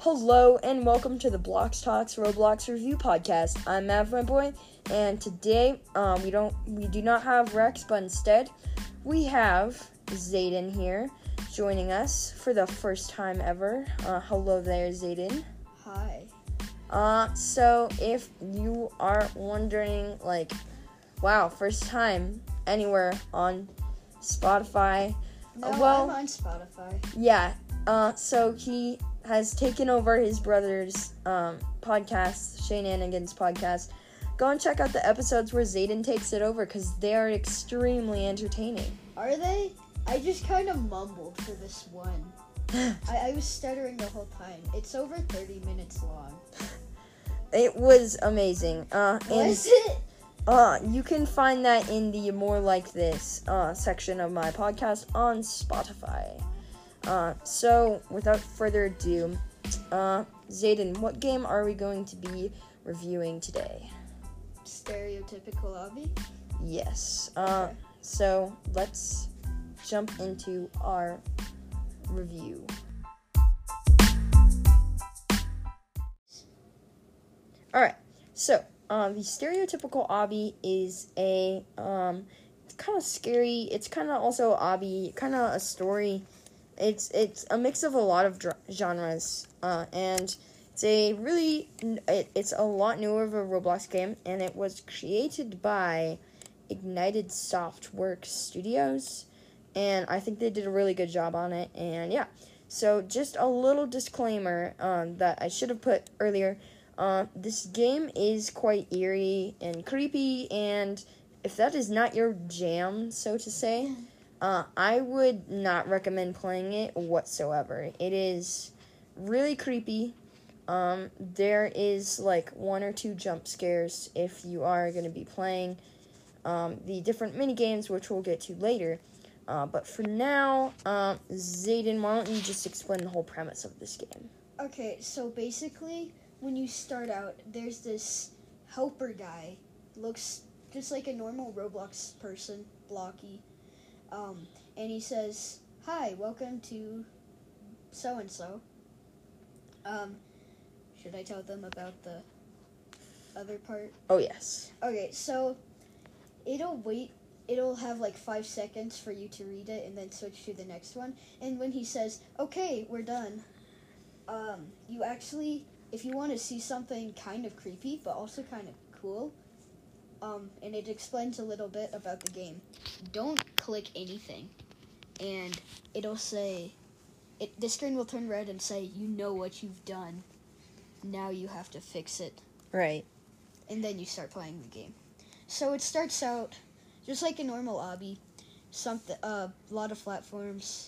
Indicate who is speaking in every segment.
Speaker 1: Hello and welcome to the Blocks Talks Roblox Review Podcast. I'm Mav, my boy, and today we do not have Rex, but instead we have Zayden here joining us for the first time ever. Hello there, Zayden.
Speaker 2: Hi.
Speaker 1: So if you are wondering, wow, first time anywhere on Spotify.
Speaker 2: No, I'm on Spotify.
Speaker 1: Yeah. So he has taken over his brother's podcast, Shenanigans podcast. Go and check out the episodes where Zayden takes it over because they are extremely entertaining.
Speaker 2: Are they? I just kind of mumbled for this one. I was stuttering the whole time. It's over 30 minutes long.
Speaker 1: It was amazing.
Speaker 2: Was it?
Speaker 1: You can find that in the More Like This section of my podcast on Spotify. So, without further ado, Zayden, what game are we going to be reviewing today?
Speaker 2: Stereotypical obby?
Speaker 1: Yes.
Speaker 2: Okay.
Speaker 1: So, let's jump into our review. Alright, so, the stereotypical obby is it's kind of scary, it's kind of also obby, kind of a story. It's a mix of a lot of genres, and it's a lot newer of a Roblox game, and it was created by Ignited Softworks Studios, and I think they did a really good job on it, and yeah. So just a little disclaimer that I should have put earlier. This game is quite eerie and creepy, and if that is not your jam, so to say, I would not recommend playing it whatsoever. It is really creepy. There is one or two jump scares if you are going to be playing the different mini games, which we'll get to later. But for now, Zayden, why don't you just explain the whole premise of this game?
Speaker 2: Okay, so basically, when you start out, there's this helper guy. Looks just like a normal Roblox person, blocky. And he says, "Hi, welcome to so-and-so." Should I tell them about the other part?
Speaker 1: Oh, yes.
Speaker 2: Okay, so it'll have 5 seconds for you to read it and then switch to the next one. And when he says, "Okay, we're done," you actually, if you want to see something kind of creepy but also kind of cool, and it explains a little bit about the game, don't click anything. And it'll say, the screen will turn red and say, "You know what you've done. Now you have to fix it."
Speaker 1: Right.
Speaker 2: And then you start playing the game. So it starts out just like a normal obby. A lot of platforms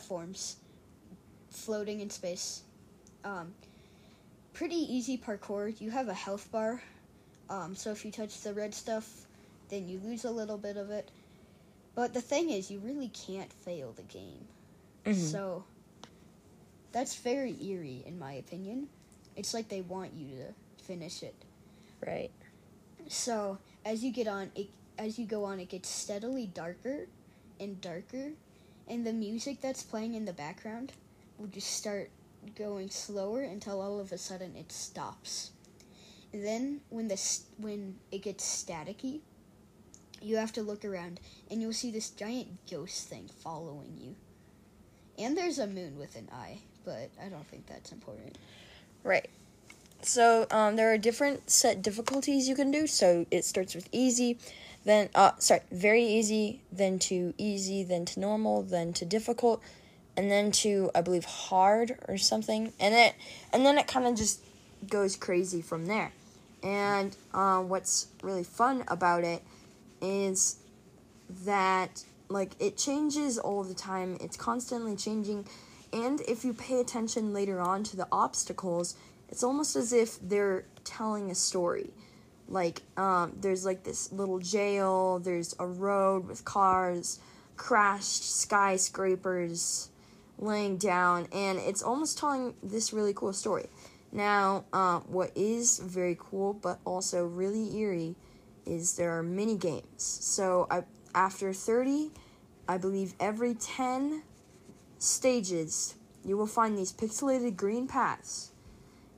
Speaker 2: floating in space. Pretty easy parkour. You have a health bar. So if you touch the red stuff, then you lose a little bit of it. But the thing is, you really can't fail the game.
Speaker 1: Mm-hmm.
Speaker 2: So that's very eerie, in my opinion. It's like they want you to finish it.
Speaker 1: Right.
Speaker 2: So as you go on, it gets steadily darker and darker, and the music that's playing in the background will just start going slower until all of a sudden it stops. And then when it gets staticky, you have to look around, and you'll see this giant ghost thing following you. And there's a moon with an eye, but I don't think that's important.
Speaker 1: Right. So, there are different set difficulties you can do. So, it starts with easy, then, very easy, then to easy, then to normal, then to difficult, and then to, I believe, hard or something. And then it kind of just goes crazy from there. And, what's really fun about it is that, it changes all the time. It's constantly changing. And if you pay attention later on to the obstacles, it's almost as if they're telling a story. There's, this little jail, there's a road with cars, crashed skyscrapers laying down, and it's almost telling this really cool story. Now, what is very cool, but also really eerie, is there are mini games. So, after 30, I believe every 10 stages, you will find these pixelated green paths.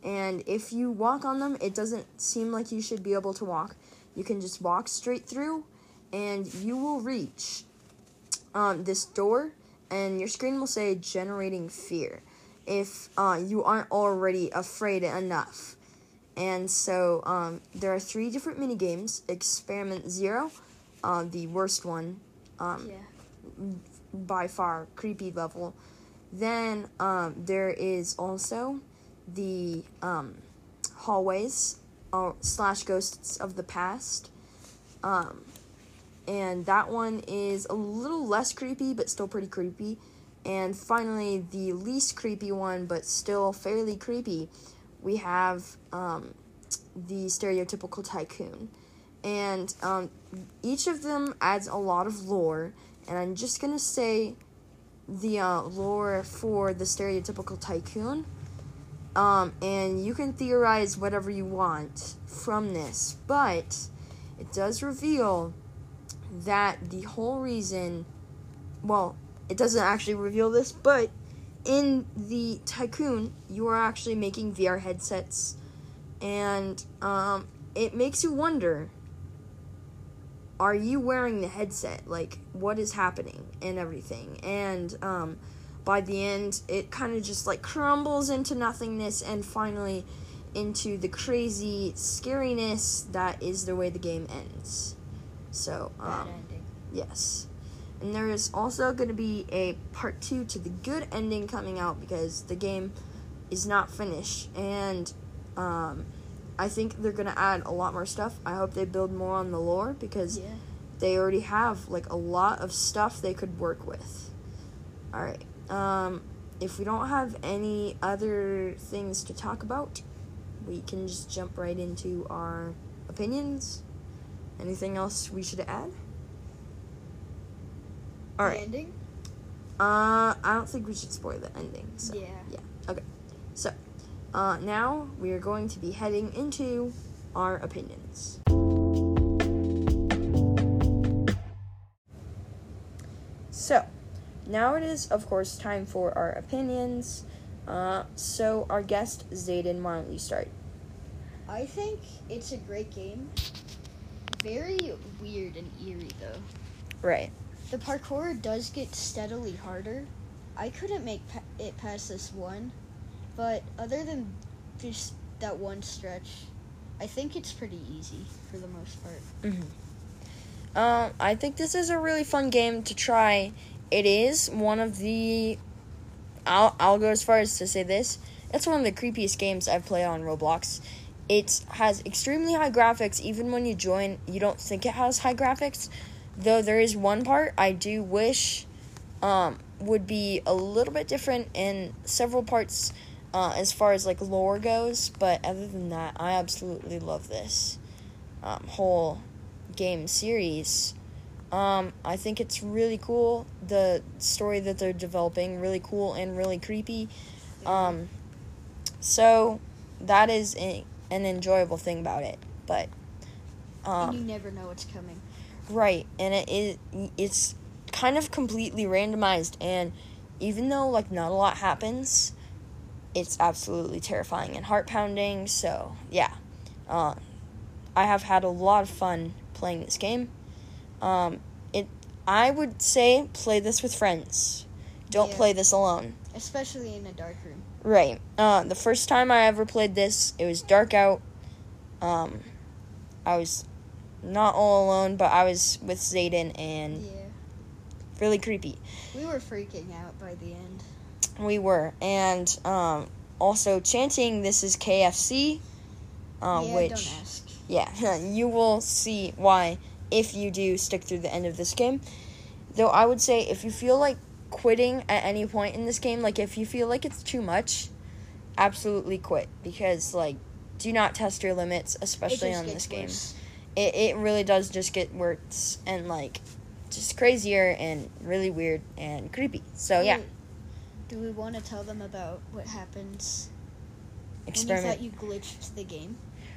Speaker 1: And if you walk on them, it doesn't seem like you should be able to walk. You can just walk straight through, and you will reach this door, and your screen will say generating fear if you aren't already afraid enough. And so there are 3 different mini games. Experiment 0, the worst one, by far, creepy level. Then there is also the hallways / ghosts of the past. And that one is a little less creepy, but still pretty creepy. And finally, the least creepy one, but still fairly creepy, we have the stereotypical tycoon. And each of them adds a lot of lore, and I'm just going to say the lore for the stereotypical tycoon. And you can theorize whatever you want from this, but it does reveal that the whole reason, well, it doesn't actually reveal this, but in the tycoon, you are actually making VR headsets, and it makes you wonder, are you wearing the headset? Like, what is happening and everything? And by the end, it kind of just like crumbles into nothingness and finally into the crazy scariness that is the way the game ends. So,
Speaker 2: Bad ending.
Speaker 1: Yes. And there is also going to be a part 2 to the good ending coming out because the game is not finished. And I think they're going to add a lot more stuff. I hope they build more on the lore because they already have like a lot of stuff they could work with. Alright. If we don't have any other things to talk about, we can just jump right into our opinions. Anything else we should add? All right.
Speaker 2: The ending?
Speaker 1: I don't think we should spoil the ending. So.
Speaker 2: Yeah.
Speaker 1: Okay. So, now we are going to be heading into our opinions. So, now it is, of course, time for our opinions. So our guest, Zayden, why don't you start?
Speaker 2: I think it's a great game. Very weird and eerie, though.
Speaker 1: Right.
Speaker 2: The parkour does get steadily harder. I couldn't make it past this one, but other than just that one stretch, I think it's pretty easy for the most part.
Speaker 1: I think this is a really fun game to try. It is one of the... I'll go as far as to say this. It's one of the creepiest games I've played on Roblox. It has extremely high graphics. Even when you join, you don't think it has high graphics. Though there is one part I do wish would be a little bit different in several parts as far as like lore goes. But other than that, I absolutely love this whole game series. I think it's really cool. The story that they're developing, really cool and really creepy. So that is an enjoyable thing about it. But
Speaker 2: and you never know what's coming.
Speaker 1: Right, and it's kind of completely randomized, and even though like not a lot happens, it's absolutely terrifying and heart-pounding. So yeah, I have had a lot of fun playing this game. I would say play this with friends. Don't play this alone.
Speaker 2: Especially in a dark room.
Speaker 1: Right. The first time I ever played this, it was dark out. I was not all alone, but I was with Zayden, and really creepy.
Speaker 2: We were freaking out by the end.
Speaker 1: We were. And also chanting, this is KFC. Which,
Speaker 2: don't ask.
Speaker 1: Yeah, you will see why if you do stick through the end of this game. Though I would say if you feel like quitting at any point in this game, like if you feel like it's too much, absolutely quit. Because, like, do not test your limits, especially on this game. It really does just get worse and, like, just crazier and really weird and creepy. So, yeah.
Speaker 2: Do we want to tell them about what happens
Speaker 1: Experiment.
Speaker 2: when you thought you glitched the game?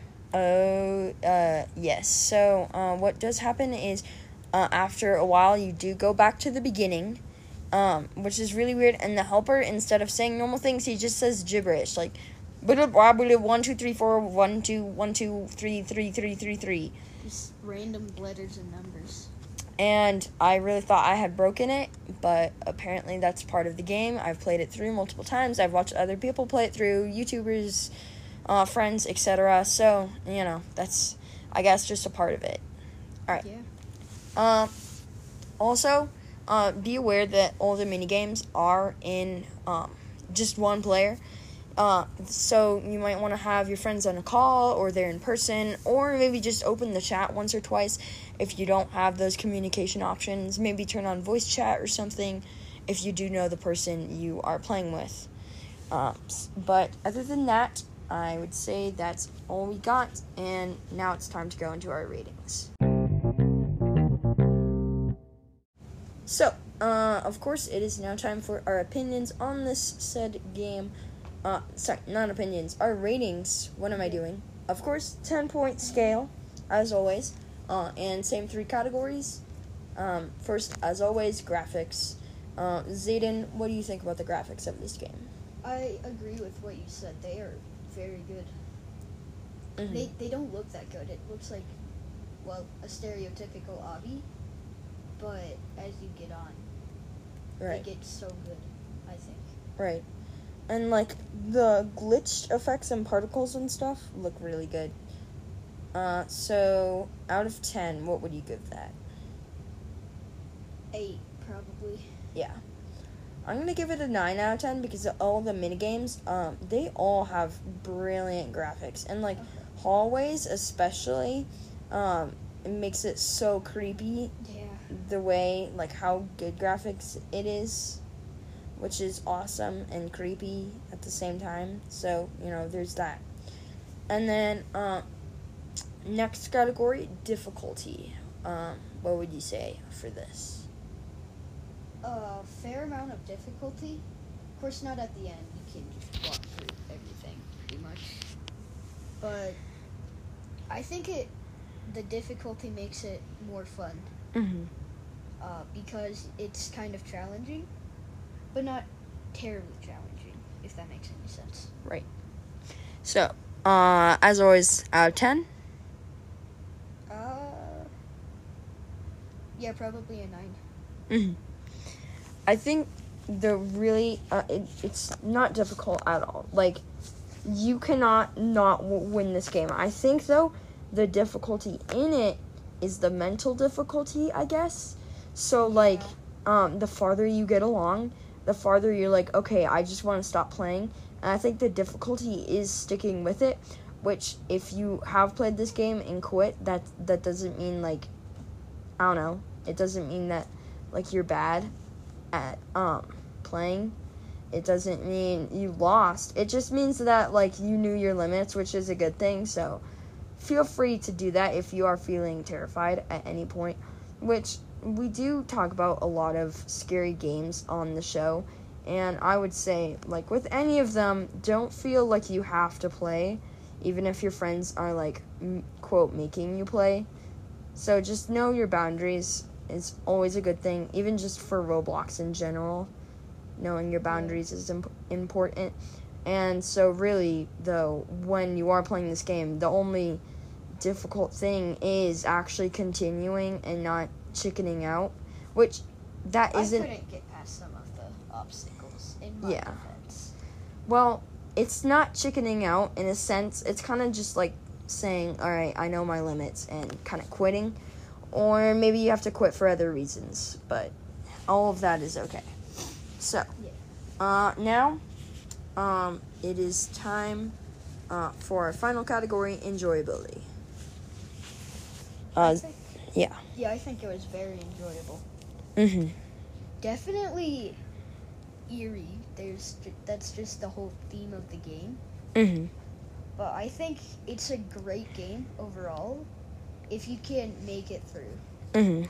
Speaker 1: Yes. So, what does happen is, after a while, you do go back to the beginning, which is really weird, and the helper, instead of saying normal things, he just says gibberish, like, 1 2 3 4 1 2 1 2 3 3 3 3 3.
Speaker 2: Just random letters and numbers.
Speaker 1: And I really thought I had broken it, but apparently that's part of the game. I've played it through multiple times. I've watched other people play it through, YouTubers, friends, etc. So, that's, I guess, just a part of it. All right.
Speaker 2: Yeah.
Speaker 1: Also, be aware that all the minigames are in just one player. So you might want to have your friends on a call, or they're in person, or maybe just open the chat once or twice if you don't have those communication options. Maybe turn on voice chat or something if you do know the person you are playing with. But other than that, I would say that's all we got, and now it's time to go into our ratings. So, of course, it is now time for our opinions on this said game. Sorry, not opinions, our ratings. What am I doing? Of course, 10-point scale, as always, and same 3 categories. First, as always, graphics. Zayden, what do you think about the graphics of this game?
Speaker 2: I agree with what you said. They are very good.
Speaker 1: Mm-hmm.
Speaker 2: They don't look that good. It looks like, well, a stereotypical obby, but as you get on,
Speaker 1: Right.
Speaker 2: they get so good, I think.
Speaker 1: Right. And, the glitched effects and particles and stuff look really good. So, out of 10, what would you give that?
Speaker 2: 8, probably.
Speaker 1: Yeah. I'm going to give it a 9 out of 10 because all the minigames, they all have brilliant graphics. And, hallways especially, it makes it so creepy.
Speaker 2: Yeah.
Speaker 1: The way, how good graphics it is, which is awesome and creepy at the same time. So, there's that. And then, next category, difficulty. What would you say for this?
Speaker 2: A fair amount of difficulty. Of course, not at the end. You can just walk through everything, pretty much. But I think the difficulty makes it more fun.
Speaker 1: Mm-hmm.
Speaker 2: Because it's kind of challenging, but not terribly challenging, if that makes any sense.
Speaker 1: Right. So, as always, out of 10?
Speaker 2: Yeah, probably a 9.
Speaker 1: Mm-hmm. I think it's not difficult at all. You cannot not win this game. I think, though, the difficulty in it is the mental difficulty, I guess. So, the farther you get along, the farther you're like, okay, I just want to stop playing. And I think the difficulty is sticking with it, which, if you have played this game and quit, that doesn't mean, I don't know. It doesn't mean that, you're bad at, playing. It doesn't mean you lost. It just means that, you knew your limits, which is a good thing. So, feel free to do that if you are feeling terrified at any point, which we do talk about a lot of scary games on the show, and I would say, with any of them, don't feel like you have to play, even if your friends are, quote, making you play. So just know your boundaries is always a good thing, even just for Roblox in general. Knowing your boundaries is important. And so really, though, when you are playing this game, the only difficult thing is actually continuing and not chickening out, which that isn't.
Speaker 2: I couldn't get past some of the obstacles in my defense.
Speaker 1: Well, it's not chickening out in a sense. It's kind of just saying, all right, I know my limits, and kind of quitting. Or maybe you have to quit for other reasons, but all of that is okay. So, now, it is time for our final category, enjoyability. Yeah.
Speaker 2: Yeah, I think it was very enjoyable.
Speaker 1: Mm-hmm.
Speaker 2: Definitely eerie. That's just the whole theme of the game.
Speaker 1: Mm-hmm.
Speaker 2: But I think it's a great game overall if you can make it through.
Speaker 1: Mm-hmm.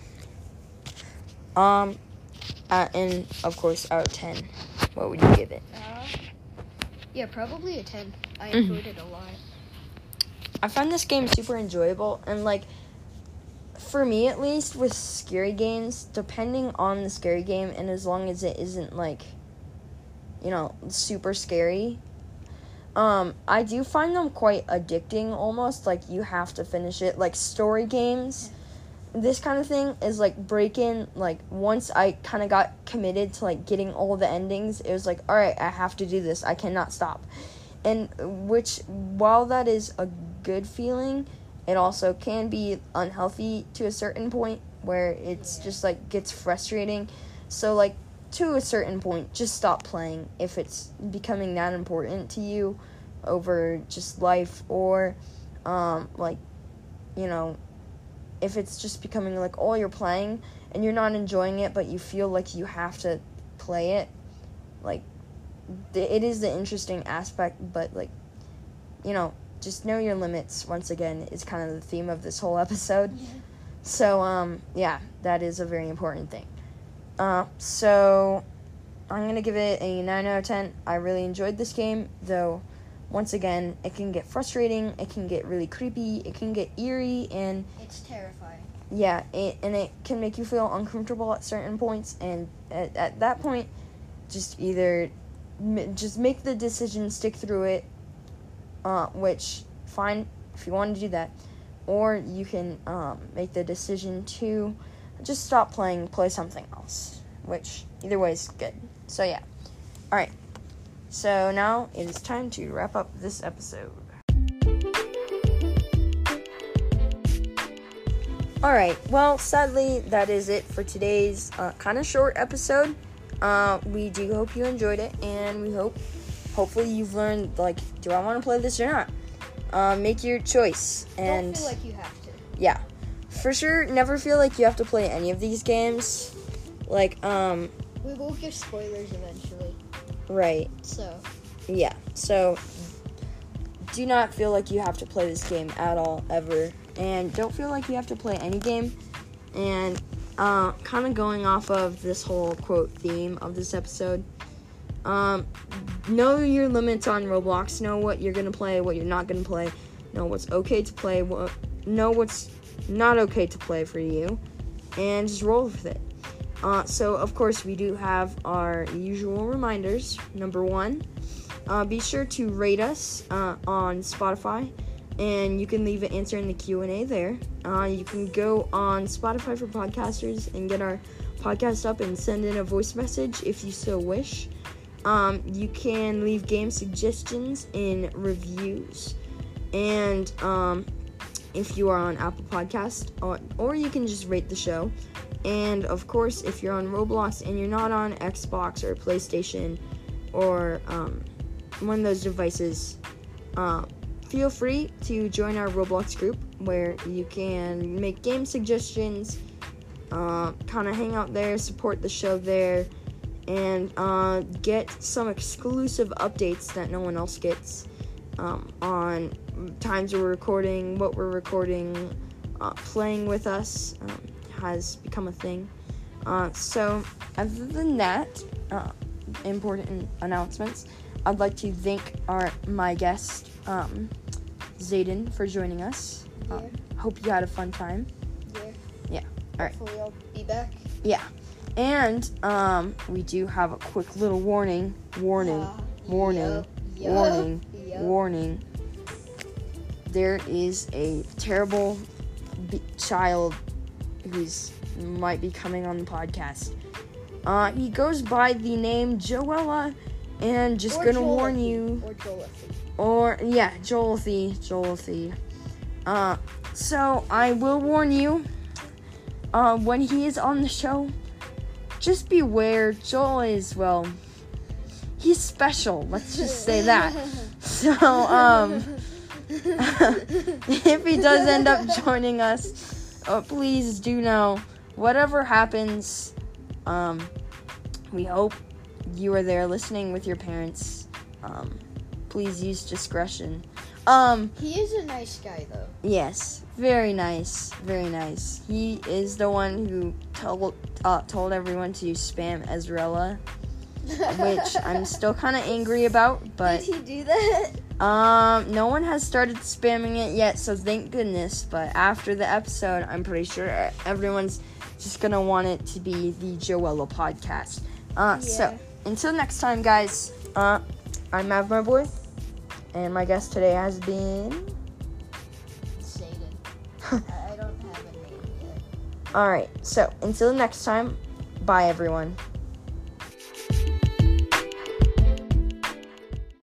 Speaker 1: And of course, out of 10, what would you give it?
Speaker 2: Yeah, probably a 10. I enjoyed it a lot.
Speaker 1: I find this game super enjoyable, and for me at least, with scary games, depending on the scary game, and as long as it isn't super scary, I do find them quite addicting almost. Like, you have to finish it. Like, story games, this kind of thing is like Break-In. Like, once I kind of got committed to, like, getting all the endings, it was like, alright, I have to do this. I cannot stop. And which, while that is a good feeling, it also can be unhealthy to a certain point where it's just, like, gets frustrating. So, like, to a certain point, just stop playing if it's becoming that important to you over just life, or, like, you know, if it's just becoming, like, all you're playing and you're not enjoying it, but you feel like you have to play it, like, it is the interesting aspect, but, like, you know, just know your limits, once again, is kind of the theme of this whole episode.
Speaker 2: Yeah.
Speaker 1: So, yeah, that is a very important thing. So, I'm going to give it a 9 out of 10. I really enjoyed this game, though, once again, it can get frustrating, it can get really creepy, it can get eerie, and
Speaker 2: It's terrifying.
Speaker 1: yeah, it can make you feel uncomfortable at certain points, and at that point, just either just make the decision, stick through it, which, fine, if you want to do that, or you can make the decision to just stop playing, play something else, which either way is good. So yeah, alright, so now it is time to wrap up this episode. Alright, well, sadly, that is it for today's kind of short episode. We do hope you enjoyed it, and we hopefully you've learned, like, do I want to play this or not? Make your choice. And
Speaker 2: Don't feel like you have to.
Speaker 1: yeah, for sure, never feel like you have to play any of these games. Like,
Speaker 2: We will give spoilers eventually.
Speaker 1: right,
Speaker 2: So,
Speaker 1: yeah, so do not feel like you have to play this game at all, ever. And don't feel like you have to play any game. And kind of going off of this whole quote theme of this episode, know your limits on Roblox. Know what you're gonna play, what you're not gonna play. Know what's okay to play, know what's not okay to play for you, and just roll with it. So of course we do have our usual reminders. Number 1, be sure to rate us on Spotify. And you can leave an answer in the Q&A there. You can go on Spotify for podcasters and get our podcast up and send in a voice message if you so wish. You can leave game suggestions in reviews. And if you are on Apple Podcast, or you can just rate the show. And of course, if you're on Roblox and you're not on Xbox or PlayStation or one of those devices, feel free to join our Roblox group where you can make game suggestions, kind of hang out there, support the show there, and get some exclusive updates that no one else gets on times we're recording, what we're recording, playing with us has become a thing. So, other than that, important announcements, I'd like to thank my guest, Zayden, for joining us. Hope you had a fun time. Yeah. All right.
Speaker 2: Hopefully I'll be back.
Speaker 1: Yeah. And we do have a quick little warning. Warning. There is a terrible child who's might be coming on the podcast. He goes by the name Joella, and just gonna warn you.
Speaker 2: Or
Speaker 1: Joelthy. So I will warn you, when he is on the show, just beware. Joel is, well, he's special. Let's just say that. So, if he does end up joining us, please do know, whatever happens, we hope you are there listening with your parents. Please use discretion.
Speaker 2: He is a nice guy, though.
Speaker 1: Yes, very nice. He is the one who told everyone to spam Ezreala, which I'm still kind of angry about, but
Speaker 2: Did he do that?
Speaker 1: no one has started spamming it yet, so thank goodness. But after the episode, I'm pretty sure everyone's just gonna want it to be the Joella podcast. So until next time, guys, I'm Mav, my boy. And my guest today has been
Speaker 2: Satan. I don't have a name yet.
Speaker 1: Alright, so until next time, bye everyone.